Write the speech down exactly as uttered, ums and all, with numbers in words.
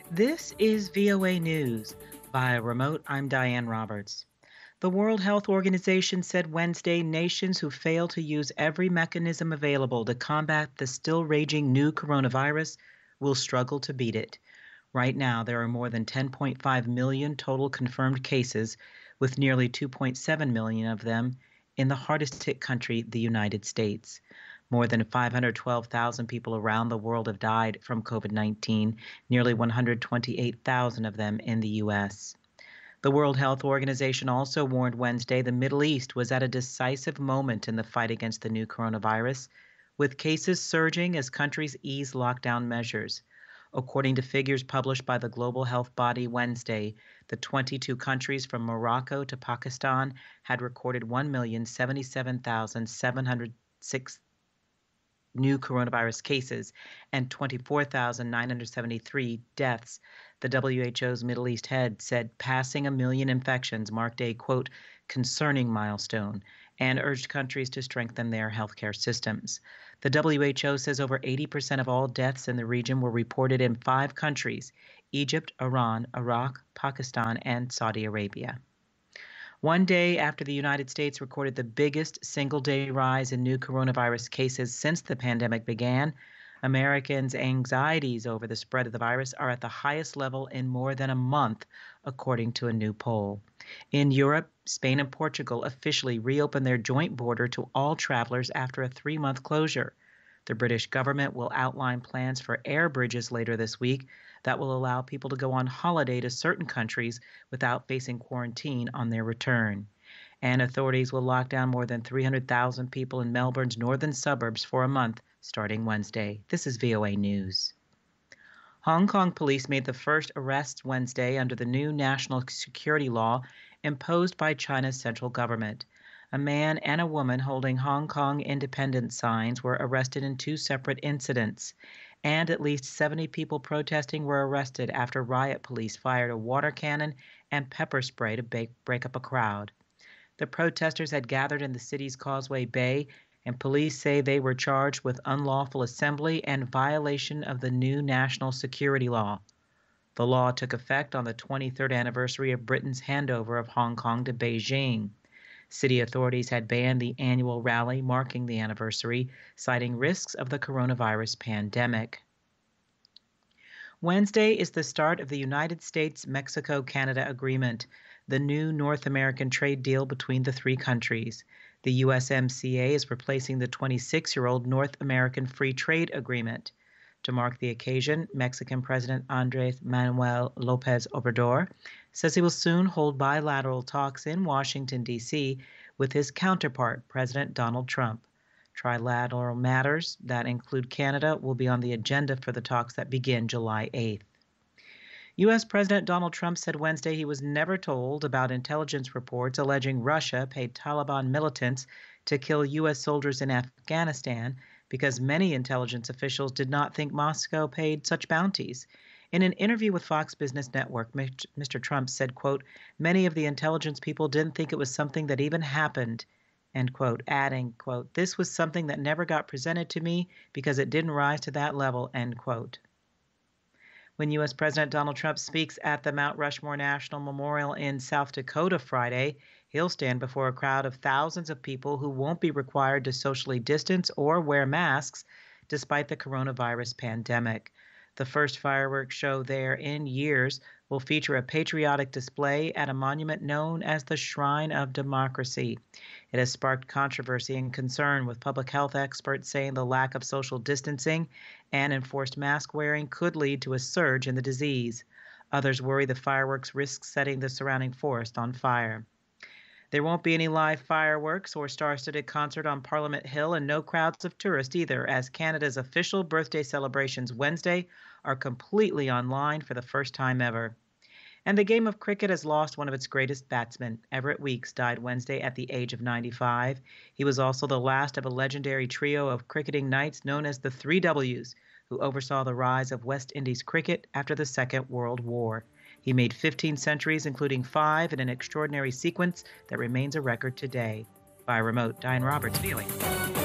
This is V O A News. Via remote, I'm Diane Roberts. The World Health Organization said Wednesday nations who fail to use every mechanism available to combat the still raging new coronavirus will struggle to beat it. Right now, there are more than ten point five million total confirmed cases, with nearly two point seven million of them in the hardest hit country, the United States. More than five hundred twelve thousand people around the world have died from COVID nineteen, nearly one hundred twenty-eight thousand of them in the U S. The World Health Organization also warned Wednesday the Middle East was at a decisive moment in the fight against the new coronavirus, with cases surging as countries ease lockdown measures. According to figures published by the global health body Wednesday, the twenty-two countries from Morocco to Pakistan had recorded one million seventy-seven thousand seven hundred six new coronavirus cases and twenty-four thousand nine hundred seventy-three deaths. The W H O's Middle East head said passing a million infections marked a, quote, concerning milestone, and urged countries to strengthen their healthcare systems. The W H O says over eighty percent of all deaths in the region were reported in five countries: Egypt, Iran, Iraq, Pakistan, and Saudi Arabia. One day after the United States recorded the biggest single-day rise in new coronavirus cases since the pandemic began, Americans' anxieties over the spread of the virus are at the highest level in more than a month, according to a new poll. In Europe, Spain and Portugal officially reopened their joint border to all travelers after a three-month closure. The British government will outline plans for air bridges later this week that will allow people to go on holiday to certain countries without facing quarantine on their return. And authorities will lock down more than three hundred thousand people in Melbourne's northern suburbs for a month starting Wednesday. This is V O A News. Hong Kong police made the first arrests Wednesday under the new national security law imposed by China's central government. A man and a woman holding Hong Kong independence signs were arrested in two separate incidents, and at least seventy people protesting were arrested after riot police fired a water cannon and pepper spray to break up a crowd. The protesters had gathered in the city's Causeway Bay, and police say they were charged with unlawful assembly and violation of the new national security law. The law took effect on the twenty-third anniversary of Britain's handover of Hong Kong to Beijing. City authorities had banned the annual rally marking the anniversary, citing risks of the coronavirus pandemic. Wednesday is the start of the United States-Mexico-Canada Agreement, the new North American trade deal between the three countries. The U S M C A is replacing the twenty-six-year-old North American Free Trade Agreement. To mark the occasion, Mexican President Andrés Manuel López Obrador says he will soon hold bilateral talks in Washington, D C with his counterpart, President Donald Trump. Trilateral matters that include Canada will be on the agenda for the talks that begin July eighth. U S President Donald Trump said Wednesday he was never told about intelligence reports alleging Russia paid Taliban militants to kill U S soldiers in Afghanistan because many intelligence officials did not think Moscow paid such bounties. In an interview with Fox Business Network, Mister Trump said, quote, many of the intelligence people didn't think it was something that even happened, end quote, adding, quote, this was something that never got presented to me because it didn't rise to that level, end quote. When U S President Donald Trump speaks at the Mount Rushmore National Memorial in South Dakota Friday, he'll stand before a crowd of thousands of people who won't be required to socially distance or wear masks despite the coronavirus pandemic. The first fireworks show there in years will feature a patriotic display at a monument known as the Shrine of Democracy. It has sparked controversy and concern, with public health experts saying the lack of social distancing and enforced mask wearing could lead to a surge in the disease. Others worry the fireworks risk setting the surrounding forest on fire. There won't be any live fireworks or star-studded concert on Parliament Hill, and no crowds of tourists either, as Canada's official birthday celebrations Wednesday are completely online for the first time ever. And the game of cricket has lost one of its greatest batsmen. Everett Weekes died Wednesday at the age of ninety-five. He was also the last of a legendary trio of cricketing knights known as the Three W's, who oversaw the rise of West Indies cricket after the Second World War. He made fifteen centuries, including five in an extraordinary sequence that remains a record today. By remote, Diane Roberts, V O A.